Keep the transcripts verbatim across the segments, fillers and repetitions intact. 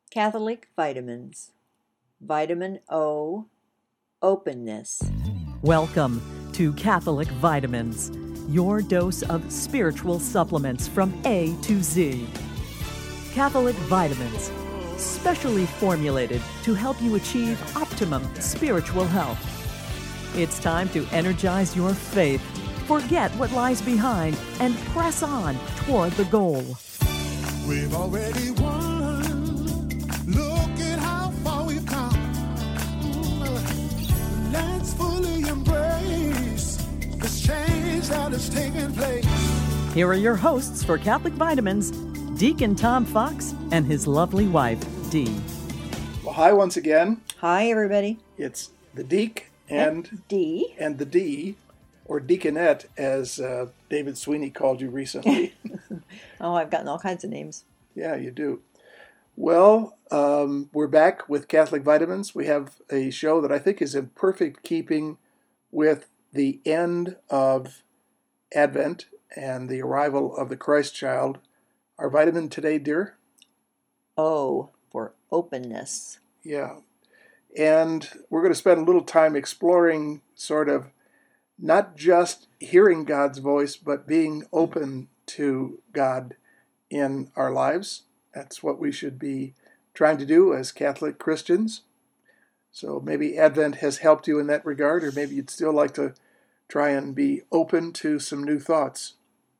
Catholic Vitamins. Vitamin O, openness. Welcome to Catholic Vitamins, your dose of spiritual supplements from A to Z. Catholic Vitamins, specially formulated to help you achieve optimum spiritual health. It's time to energize your faith, forget what lies behind, and press on toward the goal. We've already won. Look at how far we've come. Let's fully embrace this change that is taking place. Here are your hosts for Catholic Vitamins, Deacon Tom Fox and his lovely wife, Dee. Well, hi once again. Hi, everybody. It's the Deek and D. and the D, or Deaconette, as uh, David Sweeney called you recently. Oh, I've gotten all kinds of names. Yeah, you do. Well, um, we're back with Catholic Vitamins. We have a show that I think is in perfect keeping with the end of Advent and the arrival of the Christ child. Our vitamin today, dear? O for openness. Yeah. And we're going to spend a little time exploring sort of not just hearing God's voice, but being open to God in our lives. That's what we should be trying to do as Catholic Christians. So maybe Advent has helped you in that regard, or maybe you'd still like to try and be open to some new thoughts.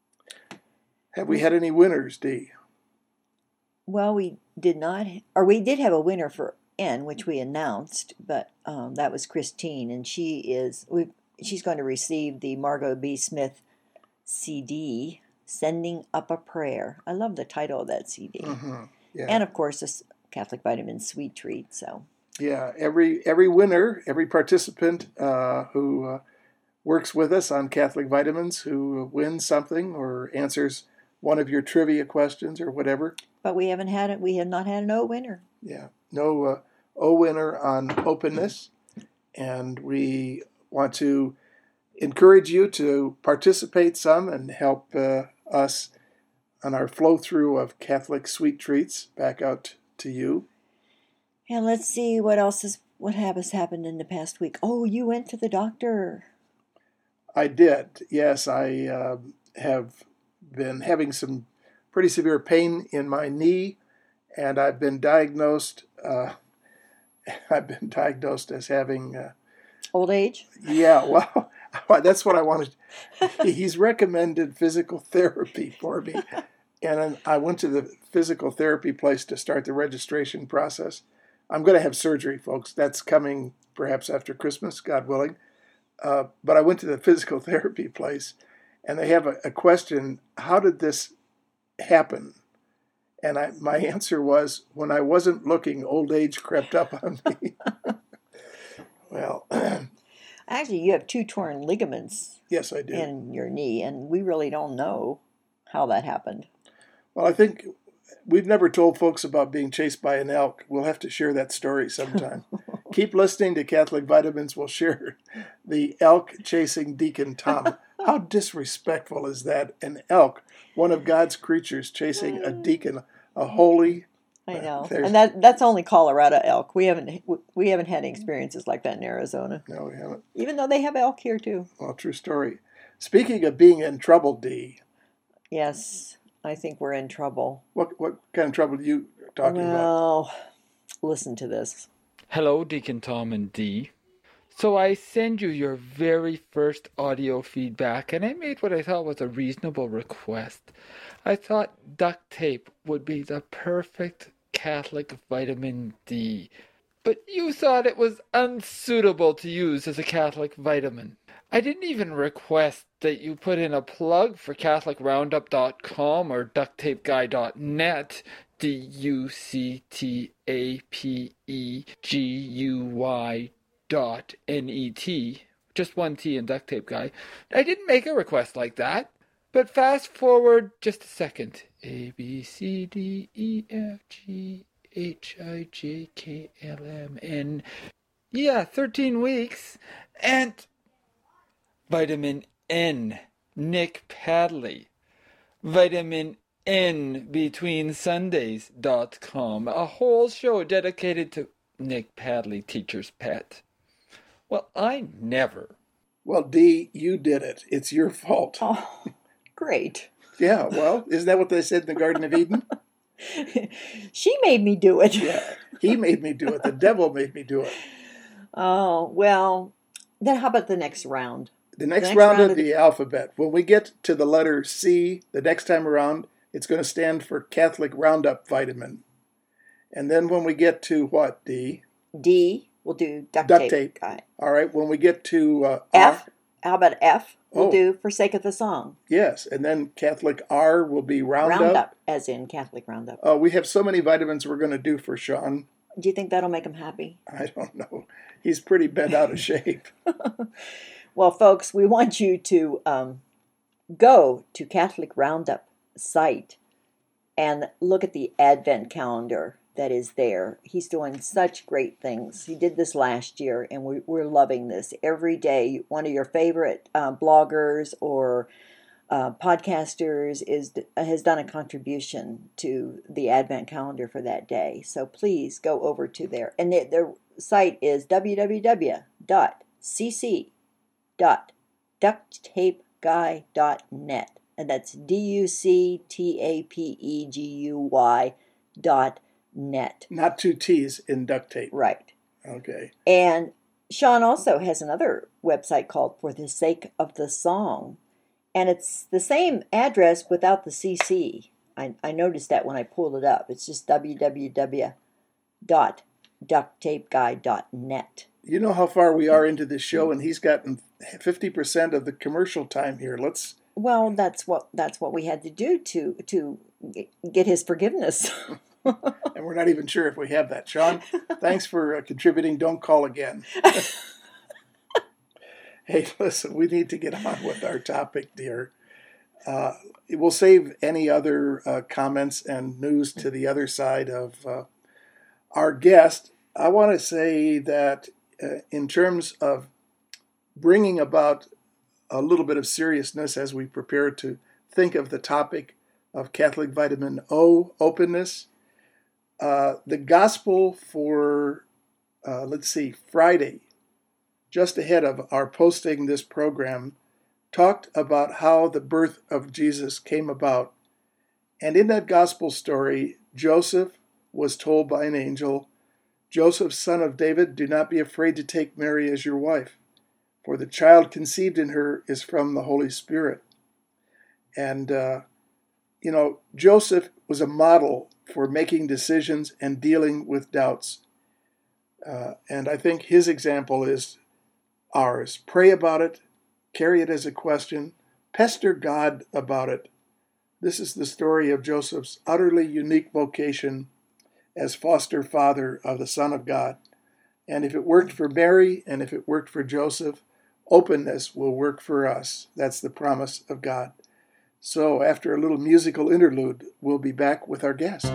Have we had any winners, Dee? Well, we did not, or we did have a winner for N, which we announced, but um, that was Christine, and she is, we, she's going to receive the Margot B. Smith C D, Sending Up a Prayer. I love the title of that C D. Mm-hmm. Yeah. And, of course, a Catholic Vitamin sweet treat, so. Yeah, every every winner, every participant uh, who uh, works with us on Catholic Vitamins, who wins something or answers one of your trivia questions or whatever. But we haven't had it. We have not had an O winner. Yeah, no uh, O winner on openness, and we want to encourage you to participate some and help uh, us on our flow through of Catholic sweet treats back out to you. And let's see what else is what has happened in the past week. Oh, you went to the doctor. I did. Yes, I uh, have been having some pretty severe pain in my knee, and I've been diagnosed. Uh, I've been diagnosed as having uh, old age. Yeah, well, that's what I wanted. He's recommended physical therapy for me, and I went to the physical therapy place to start the registration process. I'm going to have surgery, folks. That's coming perhaps after Christmas, God willing. Uh, but I went to the physical therapy place, and they have a, a question: how did this happen? And I, my answer was, when I wasn't looking, old age crept up on me. Well, actually, you have two torn ligaments. Yes, I do. In your knee, and we really don't know how that happened. Well, I think we've never told folks about being chased by an elk. We'll have to share that story sometime. Keep listening to Catholic Vitamins. We'll share the elk chasing Deacon Tom. How disrespectful is that? An elk, one of God's creatures, chasing a deacon, a holy. I know, uh, and that that's only Colorado elk. We haven't we haven't had any experiences like that in Arizona. No, we haven't. Even though they have elk here too. Well, true story. Speaking of being in trouble, Dee. Yes, I think we're in trouble. What what kind of trouble are you talking well, about? Well, listen to this. Hello, Deacon Tom and Dee. So I send you your very first audio feedback, and I made what I thought was a reasonable request. I thought duct tape would be the perfect Catholic vitamin D, but you thought it was unsuitable to use as a Catholic vitamin. I didn't even request that you put in a plug for Catholic Roundup dot com or duct tape guy dot net, D U C T A P E G U Y dot N E T, just one T in Duct Tape Guy. I didn't make a request like that, but fast forward just a second. A, B, C, D, E, F, G, H, I, J, K, L, M, N. Yeah, thirteen weeks. And vitamin N, Nick Padley. Vitamin in between sundays dot com, a whole show dedicated to Nick Padley, teacher's pet. Well, I never. Well, Dee, you did it. It's your fault. Oh, great. Yeah, well, isn't that what they said in the Garden of Eden? She made me do it. Yeah, he made me do it. The devil made me do it. Oh, well, then how about the next round? The next, The next round, round of of the alphabet, when we get to the letter C, the next time around, it's going to stand for Catholic Roundup vitamin. And then when we get to what, D? D, we'll do duct, Duct tape. tape. Guy. All right, when we get to uh, F, R, how about F? We'll Oh. do for sake of the song. yes, and then Catholic R will be Roundup. Roundup, as in Catholic Roundup. Uh, we have so many vitamins we're going to do for Sean. Do you think that'll make him happy? I don't know. He's pretty bent out of shape. Well, folks, we want you to um, go to Catholic Roundup site and look at the Advent calendar that is there. He's doing such great things. He did this last year, and we, we're loving this. Every day, one of your favorite uh, bloggers or uh, podcasters is has done a contribution to the Advent calendar for that day. So please go over to there. And the, the site is w w w dot c c dot duct tape guy dot net. And that's D U C T A P E G U Y dot net. Not two T's in duct tape. Right. Okay. And Sean also has another website called For the Sake of the Song. And it's the same address without the C C. I, I noticed that when I pulled it up. It's just w w w dot duct tape guy dot net. You know how far we are into this show, and he's gotten fifty percent of the commercial time here. Let's. Well, that's what that's what we had to do to to get his forgiveness. And we're not even sure if we have that. Sean, thanks for uh, contributing. Don't call again. Hey, listen, we need to get on with our topic, dear. Uh, we'll save any other uh, comments and news to the other side of uh, our guest. I want to say that uh, in terms of bringing about a little bit of seriousness as we prepare to think of the topic of Catholic Vitamin O, openness, uh, the gospel for, uh, let's see, Friday, just ahead of our posting this program, talked about how the birth of Jesus came about. And in that gospel story, Joseph was told by an angel, "Joseph, son of David, do not be afraid to take Mary as your wife, for the child conceived in her is from the Holy Spirit." And, uh, you know, Joseph was a model for making decisions and dealing with doubts. Uh, and I think his example is ours. Pray about it, carry it as a question, pester God about it. This is the story of Joseph's utterly unique vocation as foster father of the Son of God. And if it worked for Mary and if it worked for Joseph, openness will work for us. That's the promise of God. So after a little musical interlude, we'll be back with our guest.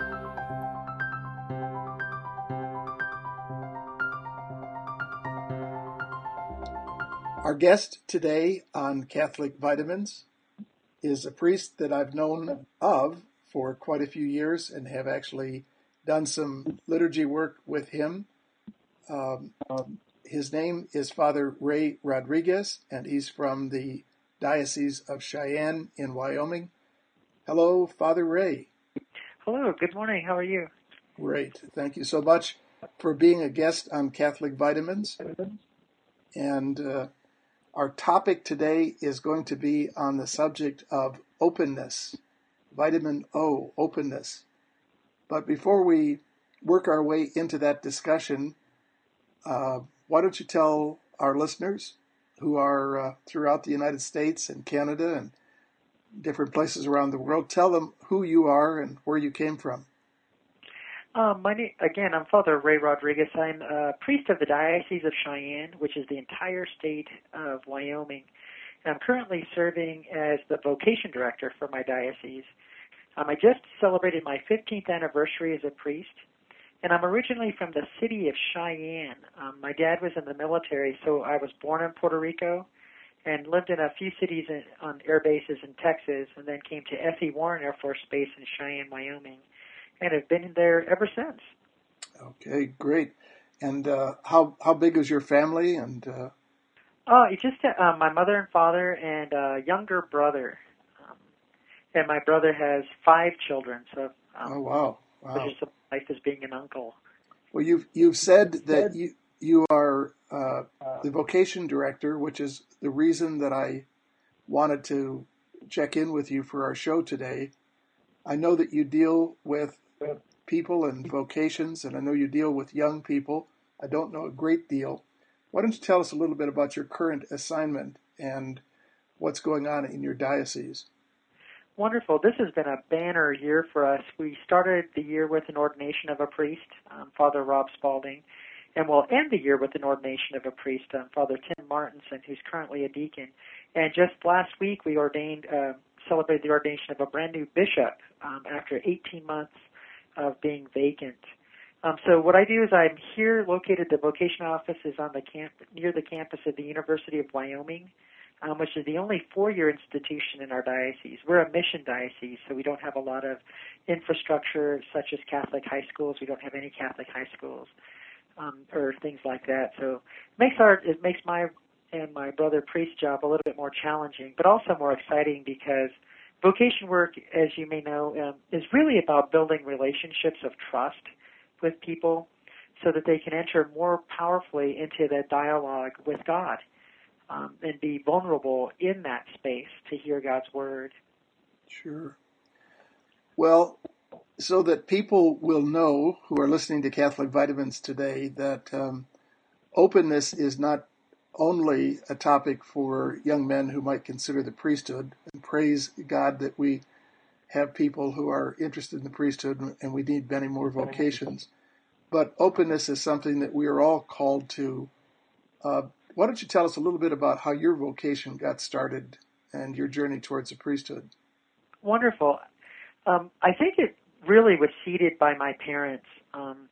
Our guest today on Catholic Vitamins is a priest that I've known of for quite a few years and have actually done some liturgy work with him. Um, um, his name is Father Ray Rodriguez, and he's from the Diocese of Cheyenne in Wyoming. Hello, Father Ray. Hello, good morning. How are you? Great. Thank you so much for being a guest on Catholic Vitamins. And uh, our topic today is going to be on the subject of openness, vitamin O, openness. But before we work our way into that discussion, uh, why don't you tell our listeners who are uh, throughout the United States and Canada and different places around the world, tell them who you are and where you came from. Um, my name, again, I'm Father Ray Rodriguez. I'm a priest of the Diocese of Cheyenne, which is the entire state of Wyoming. And I'm currently serving as the vocation director for my diocese. Um, I just celebrated my fifteenth anniversary as a priest, and I'm originally from the city of Cheyenne. Um, my dad was in the military, so I was born in Puerto Rico, and lived in a few cities in, on air bases in Texas, and then came to F E. Warren Air Force Base in Cheyenne, Wyoming, and have been there ever since. Okay, great. And uh, how how big is your family? And uh... oh, it's just uh, my mother and father and a younger brother, um, and my brother has five children. So, um, oh wow, wow! Which is a life as being an uncle. Well, you've you've said that you you are uh, the vocation director, which is the reason that I wanted to check in with you for our show today. I know that you deal with people and vocations, and I know you deal with young people. I don't know a great deal. Why don't you tell us a little bit about your current assignment and what's going on in your diocese? Wonderful. This has been a banner year for us. We started the year with an ordination of a priest, um, Father Rob Spalding, and we'll end the year with an ordination of a priest, um, Father Tim Martinson, who's currently a deacon. And just last week we ordained, uh, celebrated the ordination of a brand new bishop um, after eighteen months of being vacant. Um, so what I do is I'm here located, the vocation office is on the camp, near the campus of the University of Wyoming, um, which is the only four-year institution in our diocese. We're a mission diocese, so we don't have a lot of infrastructure such as Catholic high schools. We don't have any Catholic high schools um, or things like that. So it makes our, it makes my and my brother priest's job a little bit more challenging, but also more exciting because vocation work, as you may know, um, is really about building relationships of trust with people so that they can enter more powerfully into that dialogue with God um, and be vulnerable in that space to hear God's word. Sure. Well, so that people will know who are listening to Catholic Vitamins today that um, openness is not only a topic for young men who might consider the priesthood, and praise God that we have people who are interested in the priesthood, and we need many more vocations. But openness is something that we are all called to. Uh, why don't you tell us a little bit about how your vocation got started and your journey towards the priesthood? Wonderful. Um, I think it really was seeded by my parents. Um,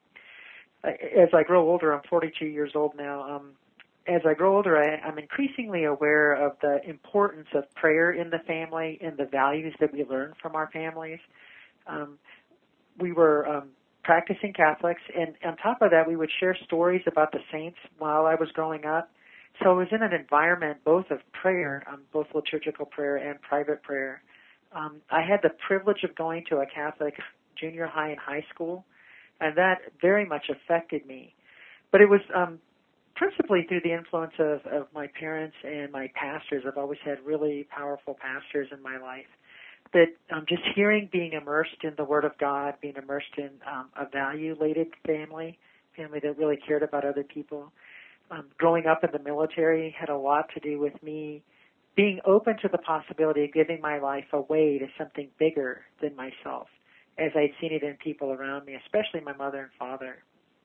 as I grow older, I'm forty-two years old now. Um, as I grow older, I, I'm increasingly aware of the importance of prayer in the family and the values that we learn from our families. Um, we were um, practicing Catholics, and on top of that, we would share stories about the saints while I was growing up. So I was in an environment both of prayer, um, both liturgical prayer and private prayer. Um, I had the privilege of going to a Catholic junior high and high school, and that very much affected me. But it was um, principally through the influence of, of my parents and my pastors. I've always had really powerful pastors in my life. That um, just hearing, being immersed in the Word of God, being immersed in um, a value-laden family, family that really cared about other people. Um, growing up in the military had a lot to do with me being open to the possibility of giving my life away to something bigger than myself, as I'd seen it in people around me, especially my mother and father.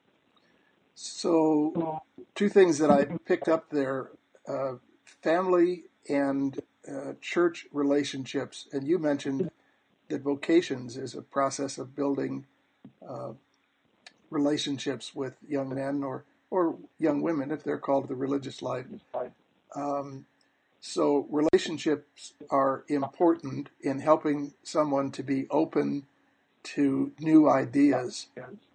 So, two things that I picked up there, uh, family and uh, church relationships. And you mentioned that vocations is a process of building uh, relationships with young men or, or young women, if they're called to the religious life. Um, so relationships are important in helping someone to be open to new ideas.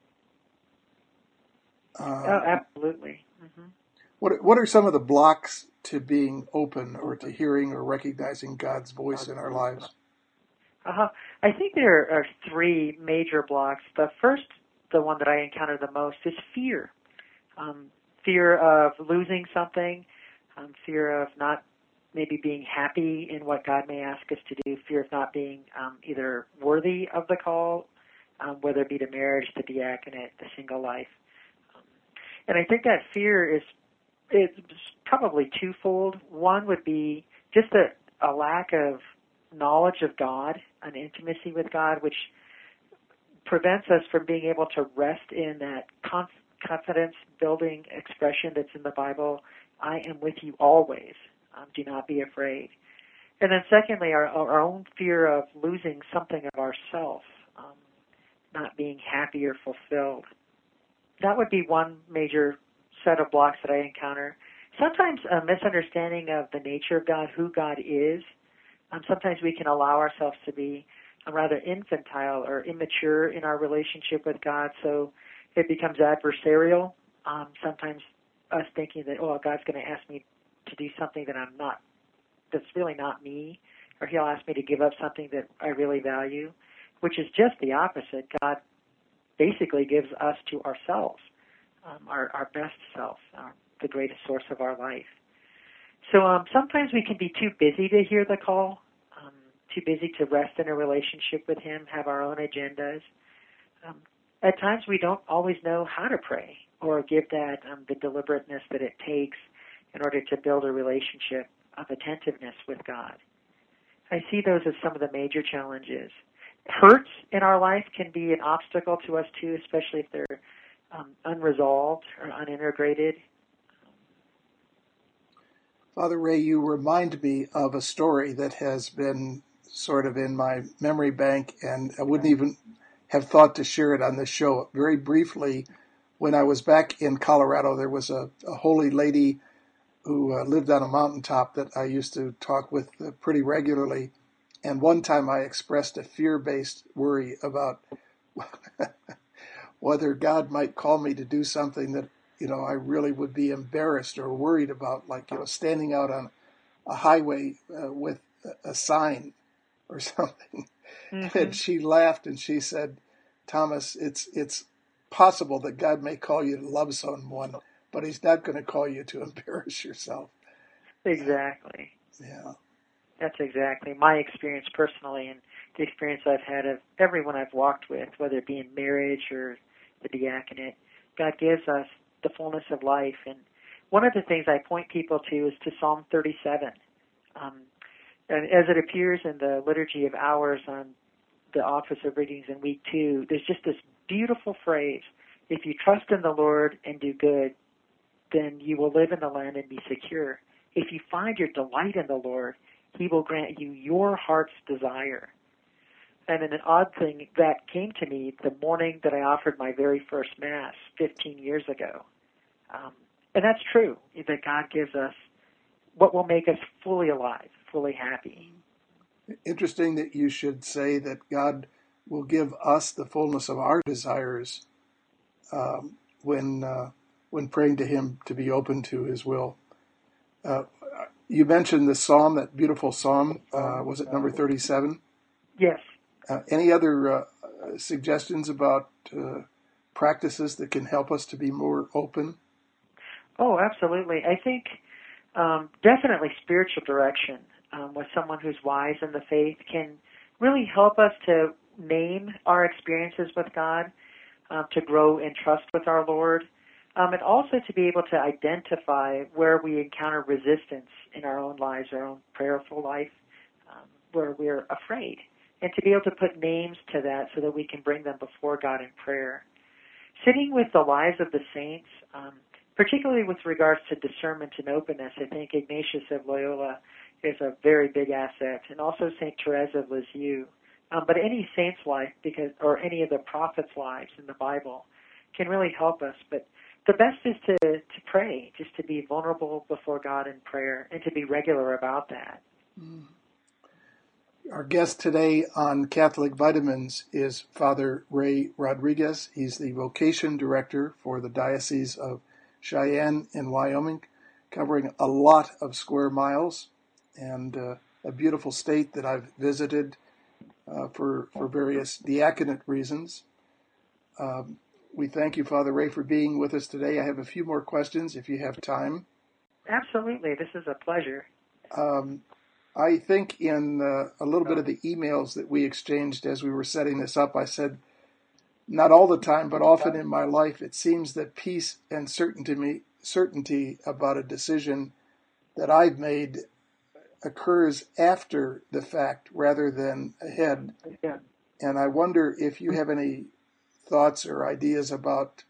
Uh, oh, absolutely. Mm-hmm. What what are some of the blocks to being open or to hearing or recognizing God's voice in our lives? Uh-huh. I think there are three major blocks. The first, the one that I encounter the most, is fear. Um, fear of losing something, um, fear of not maybe being happy in what God may ask us to do, fear of not being um, either worthy of the call, um, whether it be to marriage, the diaconate, the single life. Um, and I think that fear is it's probably twofold. One would be just a, a lack of knowledge of God, an intimacy with God, which prevents us from being able to rest in that conf- confidence-building expression that's in the Bible, I am with you always. Um, do not be afraid. And then secondly, our, our own fear of losing something of ourself, um, not being happy or fulfilled. That would be one major set of blocks that I encounter. sometimes a misunderstanding of the nature of God, who God is. Um, sometimes we can allow ourselves to be uh, rather infantile or immature in our relationship with God, so it becomes adversarial. Um, sometimes us thinking that, oh, God's going to ask me to do something that I'm not, that's really not me, or He'll ask me to give up something that I really value, which is just the opposite. God basically gives us to ourselves, um, our, our best self, our, the greatest source of our life. So um, sometimes we can be too busy to hear the call, um, too busy to rest in a relationship with Him, have our own agendas. Um, at times we don't always know how to pray or give that um, the deliberateness that it takes in order to build a relationship of attentiveness with God. I see those as some of the major challenges. Hurts in our life can be an obstacle to us too, especially if they're um, unresolved or unintegrated. Father Ray, you remind me of a story that has been sort of in my memory bank, and I wouldn't even have thought to share it on this show. Very briefly, when I was back in Colorado, there was a, a holy lady who uh, lived on a mountaintop that I used to talk with uh, pretty regularly. And one time I expressed a fear-based worry about whether God might call me to do something that, you know, I really would be embarrassed or worried about, like, you know, standing out on a highway uh, with a sign or something. Mm-hmm. And she laughed and she said, Thomas, it's it's possible that God may call you to love someone, but He's not going to call you to embarrass yourself. Exactly. Yeah. That's exactly my experience personally, and the experience I've had of everyone I've walked with, whether it be in marriage or the diaconate. God gives us the fullness of life. And one of the things I point people to is to Psalm thirty-seven. Um, and as it appears in the Liturgy of Hours on the Office of Readings in week two, there's just this beautiful phrase, if you trust in the Lord and do good, then you will live in the land and be secure. If you find your delight in the Lord, He will grant you your heart's desire. And an odd thing that came to me the morning that I offered my very first Mass fifteen years ago. Um, and that's true, that God gives us what will make us fully alive, fully happy. Interesting that you should say that God will give us the fullness of our desires um, when uh, when praying to Him to be open to His will. Uh, you mentioned the psalm, that beautiful psalm. Uh, was it number thirty-seven? Yes. Uh, any other uh, suggestions about uh, practices that can help us to be more open? Oh, absolutely. I think um, definitely spiritual direction um, with someone who's wise in the faith can really help us to name our experiences with God, um, to grow in trust with our Lord, um, and also to be able to identify where we encounter resistance in our own lives, our own prayerful life, um, where we're afraid, and to be able to put names to that so that we can bring them before God in prayer. Sitting with the lives of the saints, um, particularly with regards to discernment and openness, I think Ignatius of Loyola is a very big asset, and also Saint Therese of Lisieux. Um, but any saint's life, because or any of the prophets' lives in the Bible, can really help us. But the best is to, to pray, just to be vulnerable before God in prayer, and to be regular about that. Mm. Our guest today on Catholic Vitamins is Father Ray Rodriguez. He's the vocation director for the Diocese of Cheyenne in Wyoming, covering a lot of square miles and uh, a beautiful state that I've visited uh, for, for various diaconate reasons. Um, we thank you, Father Ray, for being with us today. I have a few more questions if you have time. Absolutely. This is a pleasure. Um, I think in uh, a little bit of the emails that we exchanged as we were setting this up, I said, not all the time, but often in my life, it seems that peace and certainty, certainty about a decision that I've made occurs after the fact rather than ahead. Yeah. And I wonder if you have any thoughts or ideas about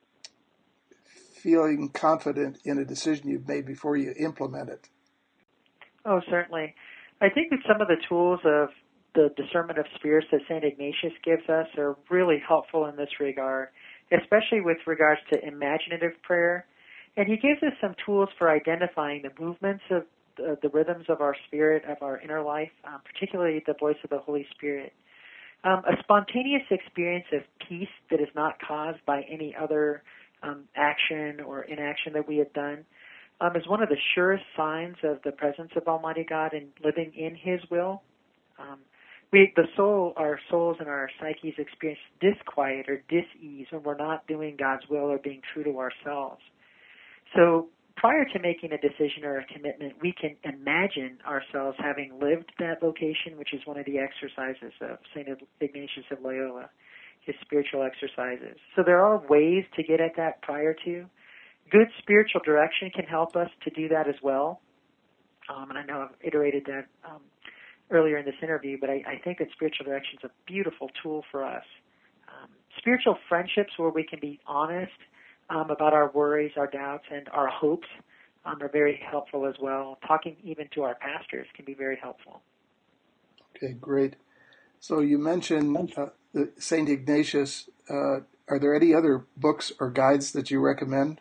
feeling confident in a decision you've made before you implement it. Oh, certainly. I think that some of the tools of the discernment of spirits that Saint Ignatius gives us are really helpful in this regard, especially with regards to imaginative prayer. And he gives us some tools for identifying the movements of the, the rhythms of our spirit, of our inner life, um, particularly the voice of the Holy Spirit. Um, a spontaneous experience of peace that is not caused by any other um, action or inaction that we have done um, is one of the surest signs of the presence of Almighty God and living in His will. Um, we, the soul, our souls and our psyches experience disquiet or dis-ease when we're not doing God's will or being true to ourselves. So prior to making a decision or a commitment, we can imagine ourselves having lived that vocation, which is one of the exercises of Saint Ignatius of Loyola, his spiritual exercises. So there are ways to get at that prior to. Good spiritual direction can help us to do that as well. Um, and I know I've iterated that um, earlier in this interview, but I, I think that spiritual direction is a beautiful tool for us. Um, spiritual friendships where we can be honest Um, about our worries, our doubts, and our hopes um, are very helpful as well. Talking even to our pastors can be very helpful. Okay, great. So you mentioned uh, the Saint Ignatius. Uh, are there any other books or guides that you recommend?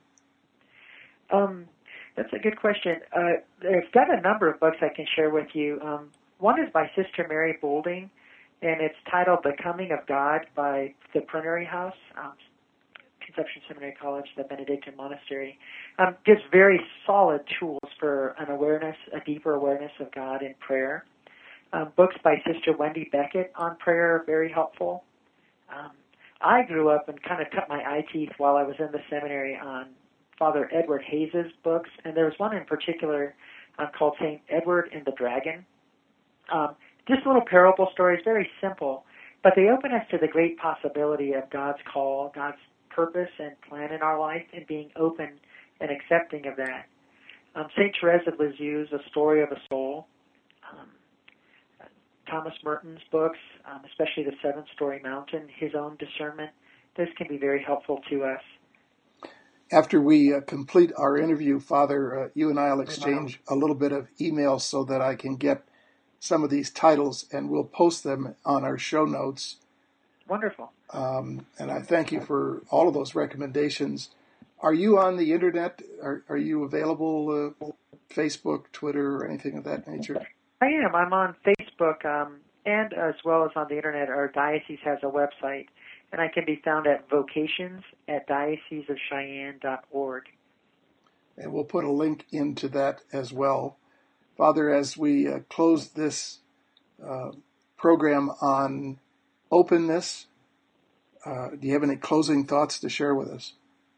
Um, that's a good question. Uh, I've got a number of books I can share with you. Um, one is by Sister Mary Boulding, and it's titled The Coming of God by the Plenary House. Um, Conception Seminary College, the Benedictine Monastery, um, gives very solid tools for an awareness, a deeper awareness of God in prayer. Um, books by Sister Wendy Beckett on prayer are very helpful. Um, I grew up and kind of cut my eye teeth while I was in the seminary on Father Edward Hayes' books, and there was one in particular uh, called Saint Edward and the Dragon. Um, just little parable stories, very simple, but they open us to the great possibility of God's call, God's purpose and plan in our life, and being open and accepting of that. Um, Saint Therese of Lisieux, A Story of a Soul. Um, Thomas Merton's books, um, especially The Seventh Story Mountain, his own discernment. Those can be very helpful to us. After we uh, complete our interview, Father, uh, you and I will exchange a little bit of emails so that I can get some of these titles, and we'll post them on our show notes. Wonderful. Um, and I thank you for all of those recommendations. Are you on the internet? Are, are you available, uh, Facebook, Twitter, or anything of that nature? I am. I'm on Facebook, um, and as well as on the internet. Our diocese has a website, and I can be found at vocations at diocese of cheyenne dot org. And we'll put a link into that as well. Father, as we uh, close this uh, program on openness, Uh, do you have any closing thoughts to share with us?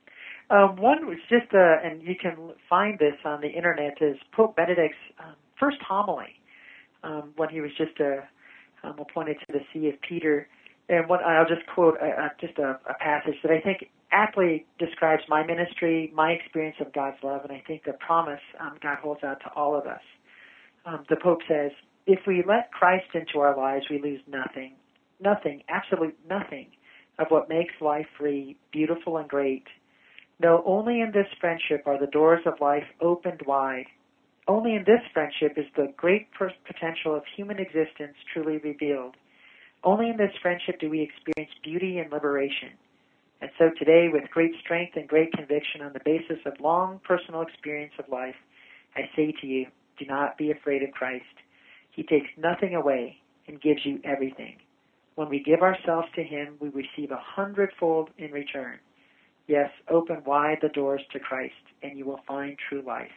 Um, one was just, uh, and you can find this on the internet, is Pope Benedict's um, first homily um, when he was just uh, um, appointed to the See of Peter. And what I'll just quote uh, uh, just a, a passage that I think aptly describes my ministry, my experience of God's love, and I think the promise um, God holds out to all of us. Um, the Pope says, "If we let Christ into our lives, we lose nothing, nothing, absolute nothing of what makes life free, beautiful, and great. No, only in this friendship are the doors of life opened wide. Only in this friendship is the great potential of human existence truly revealed. Only in this friendship do we experience beauty and liberation. And so today, with great strength and great conviction on the basis of long personal experience of life, I say to you, do not be afraid of Christ. He takes nothing away and gives you everything. When we give ourselves to Him, we receive a hundredfold in return. Yes, open wide the doors to Christ, and you will find true life."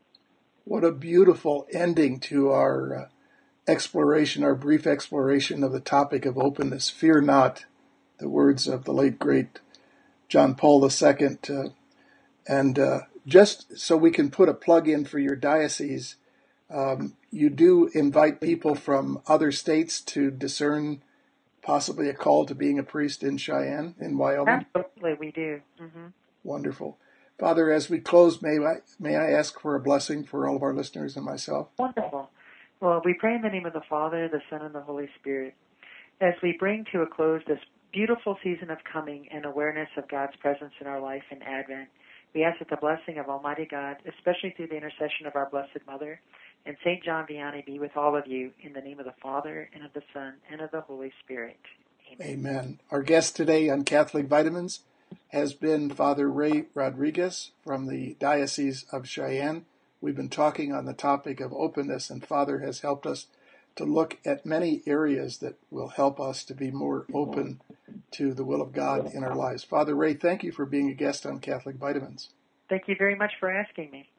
What a beautiful ending to our uh, exploration, our brief exploration of the topic of openness. Fear not, the words of the late, great John Paul the Second. Uh, and uh, just so we can put a plug in for your diocese, um, you do invite people from other states to discern possibly a call to being a priest in Cheyenne, in Wyoming? Absolutely, we do. Mm-hmm. Wonderful. Father, as we close, may I, may I ask for a blessing for all of our listeners and myself? Wonderful. Well, we pray in the name of the Father, the Son, and the Holy Spirit. As we bring to a close this beautiful season of coming and awareness of God's presence in our life in Advent, we ask that the blessing of Almighty God, especially through the intercession of our Blessed Mother, and Saint John Vianney, be with all of you in the name of the Father, and of the Son, and of the Holy Spirit. Amen. Amen. Our guest today on Catholic Vitamins has been Father Ray Rodriguez from the Diocese of Cheyenne. We've been talking on the topic of openness, and Father has helped us to look at many areas that will help us to be more open to the will of God in our lives. Father Ray, thank you for being a guest on Catholic Vitamins. Thank you very much for asking me.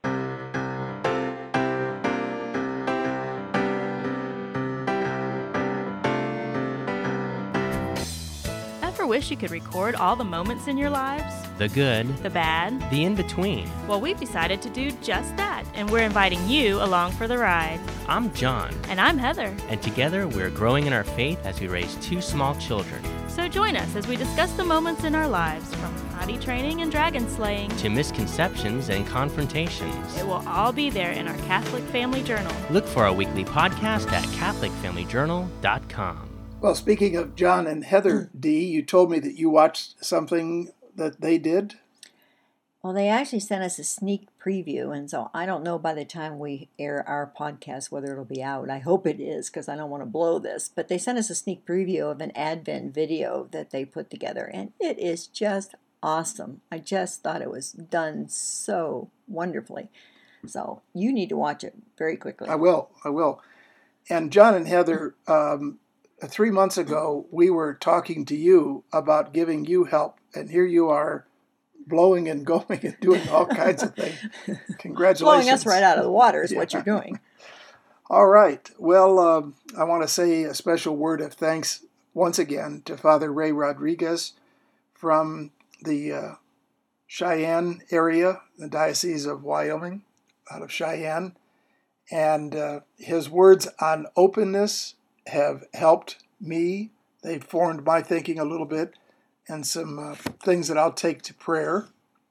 Ever wish you could record all the moments in your lives? The good, The bad? the in-between. Well, we've decided to do just that, and we're inviting you along for the ride. I'm John, And I'm Heather. and together we're growing in our faith as we raise two small children. So join us as we discuss the moments in our lives, from potty training and dragon slaying. To misconceptions and confrontations. It will all be there in our Catholic Family Journal. Look for our weekly podcast at catholic family journal dot com. Well, speaking of John and Heather, Dee, you told me that you watched something that they did. Well, they actually sent us a sneak preview, and so I don't know by the time we air our podcast whether it'll be out. I hope it is, because I don't want to blow this. But they sent us a sneak preview of an Advent video that they put together, and it is just awesome. I just thought it was done so wonderfully. So you need to watch it very quickly. I will, I will. And John and Heather, um, three months ago, we were talking to you about giving you help, and here you are blowing and going and doing all kinds of things. Congratulations. Blowing us right out of the water is Yeah. what you're doing. All right. Well, um, I want to say a special word of thanks once again to Father Ray Rodriguez from the uh, Cheyenne area, the Diocese of Wyoming, out of Cheyenne. And uh, his words on openness have helped me. They've formed my thinking a little bit, and some uh, things that I'll take to prayer.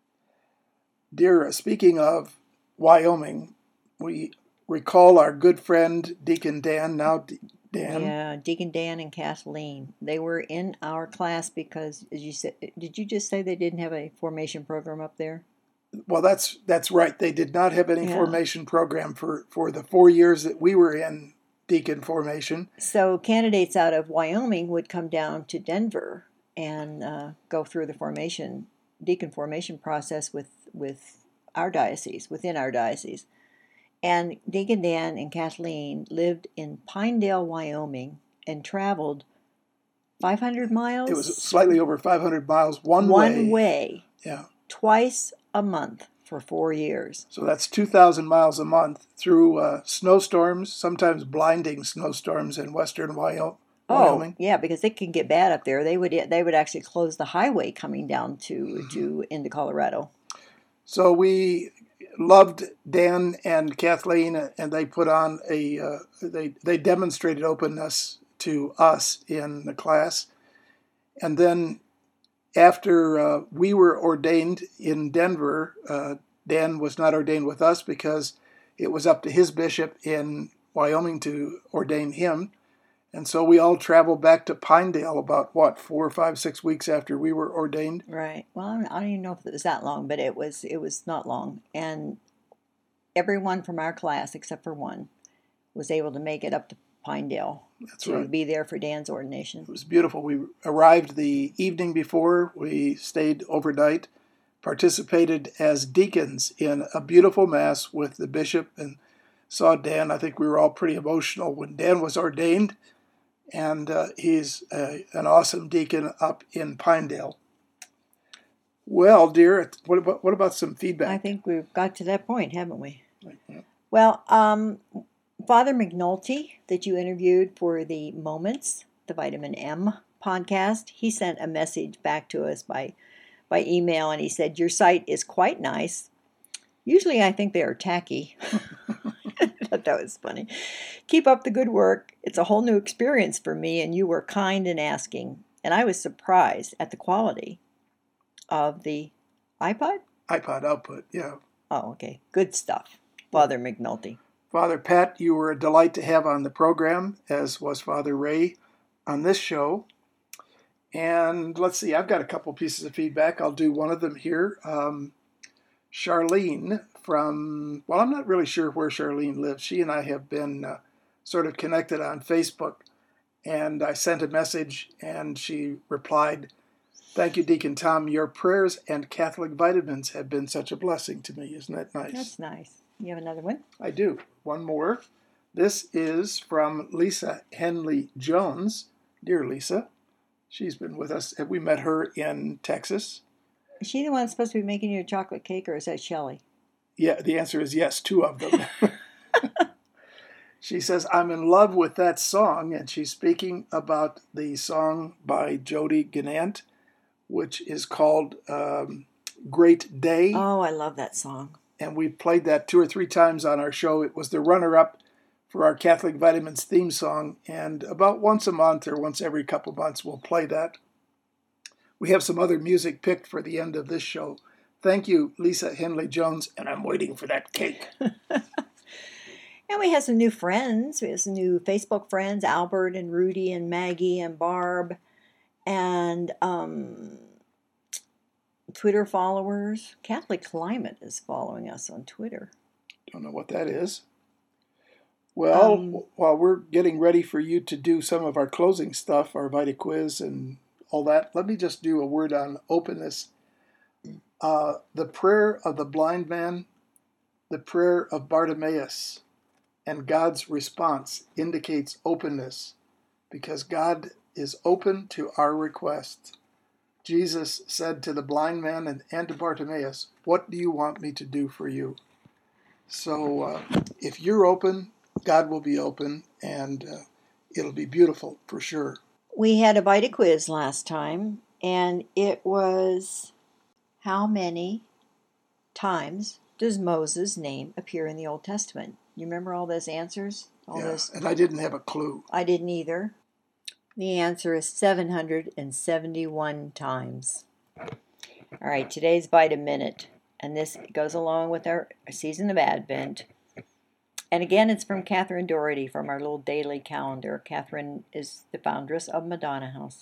Dear, speaking of Wyoming, we recall our good friend Deacon Dan, now D- Dan. Yeah, Deacon Dan and Kathleen. They were in our class because, as you said, did you just say they didn't have a formation program up there? Well, that's that's right. They did not have any Yeah. formation program for, for the four years that we were in deacon formation. So candidates out of Wyoming would come down to Denver and uh, go through the formation, deacon formation process with, with our diocese, within our diocese. And Deacon Dan and Kathleen lived in Pinedale, Wyoming, and traveled five hundred miles? It was slightly over five hundred miles one, one way. way, Yeah. twice a month for four years. So that's two thousand miles a month through uh, snowstorms, sometimes blinding snowstorms in western Wyoming. Oh, yeah, because it can get bad up there. They would they would actually close the highway coming down to to into Colorado. So we loved Dan and Kathleen, and they put on a uh, they they demonstrated openness to us in the class, and then after uh, we were ordained in Denver, uh, Dan was not ordained with us because it was up to his bishop in Wyoming to ordain him. And so we all traveled back to Pinedale about, what, four or five, six weeks after we were ordained. Right. Well, I don't, I don't even know if it was that long, but it was it was not long. And everyone from our class, except for one, was able to make it up to Pinedale That's to right. be there for Dan's ordination. It was beautiful. We arrived the evening before. We stayed overnight, participated as deacons in a beautiful mass with the bishop, and saw Dan. I think we were all pretty emotional when Dan was ordained, and uh, he's a, an awesome deacon up in Pinedale. Well, dear, what about what about some feedback? I think we've got to that point, haven't we? Yeah. Well, um, Father McNulty, that you interviewed for the Moments, the Vitamin M podcast, he sent a message back to us by by email, and he said, "Your site is quite nice. Usually I think they are tacky." I thought that was funny. "Keep up the good work. It's a whole new experience for me, and you were kind in asking. And I was surprised at the quality of the iPod." iPod output, yeah. Oh, okay. Good stuff. Father McNulty. Father Pat, you were a delight to have on the program, as was Father Ray on this show. And let's see, I've got a couple pieces of feedback. I'll do one of them here. Um, Charlene from, well, I'm not really sure where Charlene lives. She and I have been uh, sort of connected on Facebook. And I sent a message, and she replied Thank you, Deacon Tom. Your prayers and Catholic vitamins have been such a blessing to me. Isn't that nice? That's nice. You have another one? I do. One more. This is from Lisa Henley Jones. Dear Lisa, she's been with us. We met her in Texas. Is she the one that's supposed to be making you a chocolate cake, or is that Shelley? Yeah, the answer is yes, two of them. She says, I'm in love with that song, and she's speaking about the song by Jody Gannant, which is called um, Great Day. Oh, I love that song. And we played that two or three times on our show. It was the runner-up for our Catholic Vitamins theme song, and about once a month or once every couple of months we'll play that. We have some other music picked for the end of this show. Thank you, Lisa Henley Jones, and I'm waiting for that cake. And we have some new friends. We have some new Facebook friends, Albert and Rudy and Maggie and Barb, and um, Twitter followers. Catholic Climate is following us on Twitter. Don't know what that is. Well, Um, while we're getting ready for you to do some of our closing stuff, our Vita quiz and all that, let me just do a word on openness. Uh, the prayer of the blind man, the prayer of Bartimaeus, and God's response indicates openness because God is open to our requests. Jesus said to the blind man and, and to Bartimaeus, what do you want me to do for you? So uh, if you're open, God will be open, and uh, it'll be beautiful for sure. We had a Vita quiz last time, and it was, how many times does Moses' name appear in the Old Testament? You remember all those answers? All Yeah, those? and I didn't have a clue. I didn't either. The answer is seven hundred seventy-one times. All right, today's Vita Minute, and this goes along with our season of Advent. And again, it's from Catherine Doherty from our little daily calendar. Catherine is the foundress of Madonna House.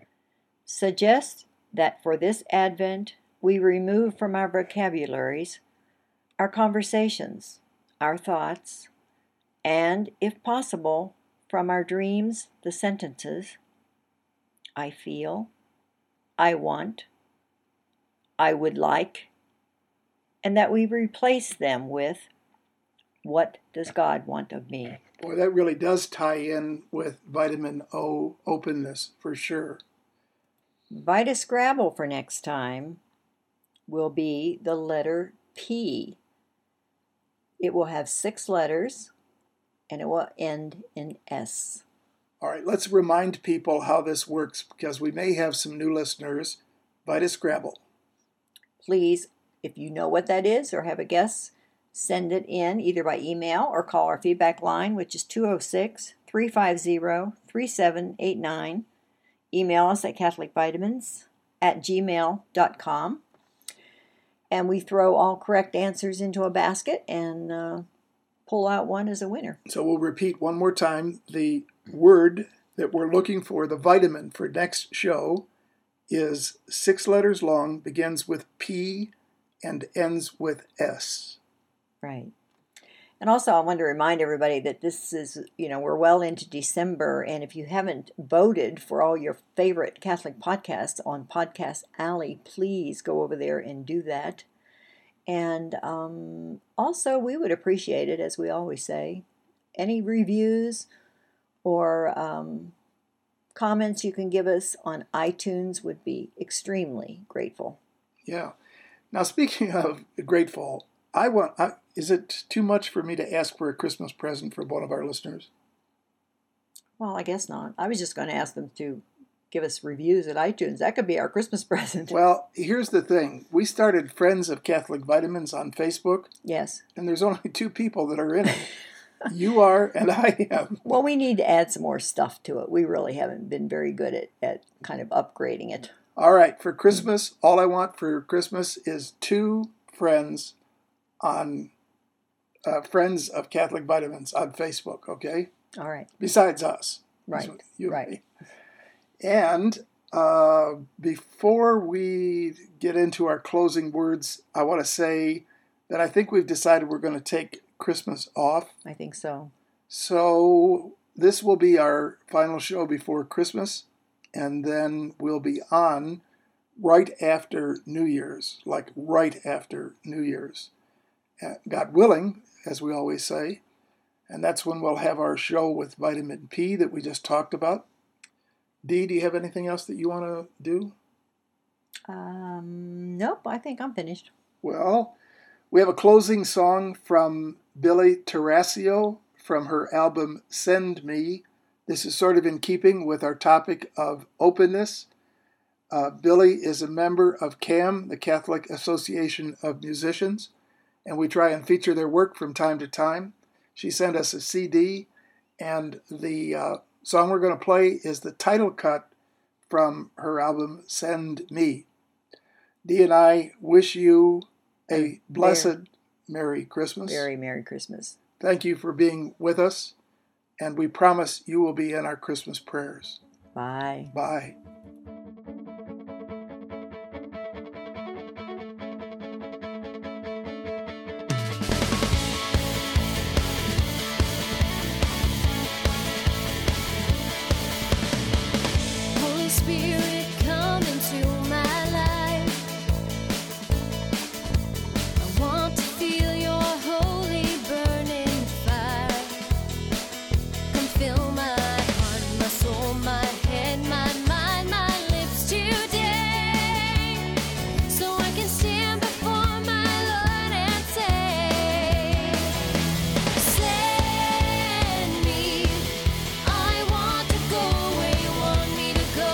Suggest that for this Advent, we remove from our vocabularies our conversations, our thoughts, and, if possible, from our dreams, the sentences, I feel, I want, I would like, and that we replace them with, what does God want of me? Boy, that really does tie in with vitamin O, openness, for sure. Vita Scrabble for next time will be the letter P. It will have six letters, and it will end in S. All right, let's remind people how this works because we may have some new listeners. Vita Scrabble. Please, if you know what that is or have a guess, send it in either by email or call our feedback line, which is two oh six, three five zero, three seven eight nine. Email us at catholicvitamins at gmail dot com. And we throw all correct answers into a basket and uh, pull out one as a winner. So we'll repeat one more time. The word that we're looking for, the vitamin for next show, is six letters long, begins with P, and ends with S. Right. And also, I want to remind everybody that this is, you know, we're well into December, and if you haven't voted for all your favorite Catholic podcasts on Podcast Alley, please go over there and do that. And um, also, we would appreciate it, as we always say, any reviews or um, comments you can give us on iTunes would be extremely grateful. Yeah. Now, speaking of grateful, I want. I, is it too much for me to ask for a Christmas present for one of our listeners? Well, I guess not. I was just going to ask them to give us reviews at iTunes. That could be our Christmas present. Well, here's the thing. We started Friends of Catholic Vitamins on Facebook, Yes. and there's only two people that are in it. You are, and I am. Well, we need to add some more stuff to it. We really haven't been very good at, at kind of upgrading it. All right, for Christmas, all I want for Christmas is two friends on uh, Friends of Catholic Vitamins on Facebook, okay? All right. Besides us. Right, You and right. me. And uh, before we get into our closing words, I want to say that I think we've decided we're going to take Christmas off. I think so. So this will be our final show before Christmas, and then we'll be on right after New Year's, like right after New Year's. Uh, God willing, as we always say, and that's when we'll have our show with vitamin P that we just talked about. Dee, do you have anything else that you want to do? Um, nope, I think I'm finished. Well, we have a closing song from Billy Tarascio from her album Send Me. This is sort of in keeping with our topic of openness. Uh, Billy is a member of C A M, the Catholic Association of Musicians, and we try and feature their work from time to time. She sent us a C D, and the uh, song we're going to play is the title cut from her album Send Me. Dee and I wish you a blessed Merry Christmas. Very Merry Christmas. Thank you for being with us, and we promise you will be in our Christmas prayers. Bye. Bye. Holy Spirit, come into my life. I want to feel your holy burning fire. Come fill my heart, my soul, my head, my mind, my lips today, so I can stand before my Lord and say, send me. I want to go where you want me to go.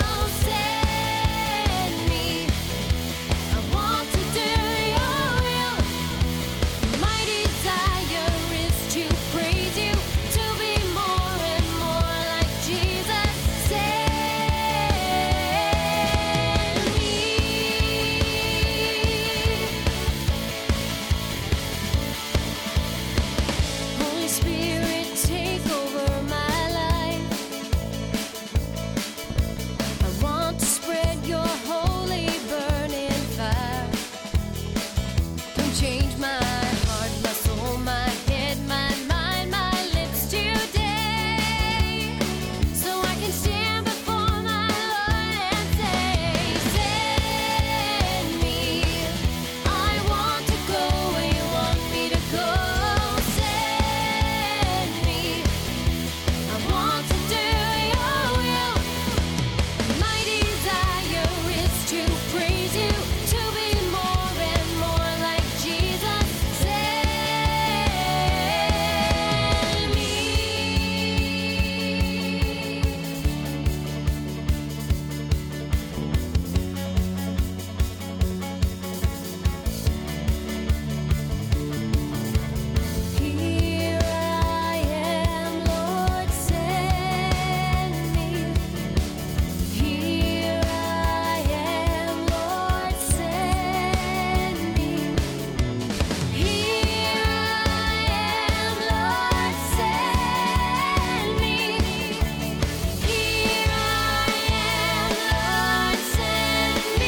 Send me. I want to do your will. My desire is to praise you, to be more and more like Jesus. Send me. Holy Spirit, take over my life. I want to spread your holy burning fire. Come change my heart, my soul, my head, my mind, my lips today, so I can stand before my Lord and say, send me. I want to go where you want me to go. Send me. I want to do your will. My desire is to praise you, to be more and more like Jesus. Send me. Here I am, Lord, send me. Here I am, Lord, send me. Here I am, Lord, send me. Here I am, Lord, send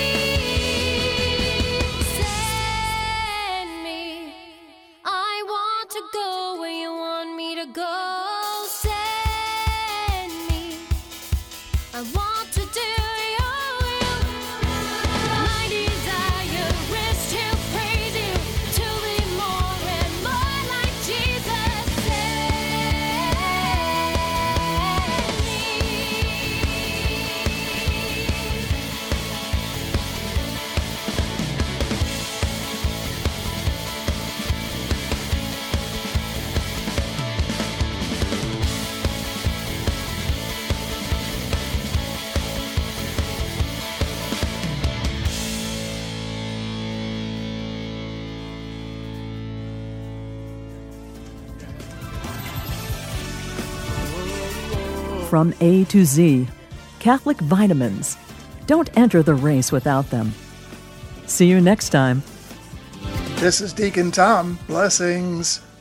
me. Send me. I want to go where you want me to go. Send me. I want to do your will. My desire is to praise you, to be more and more like Jesus. Send From A to Z, Catholic Vitamins. Don't enter the race without them. See you next time. This is Deacon Tom. Blessings.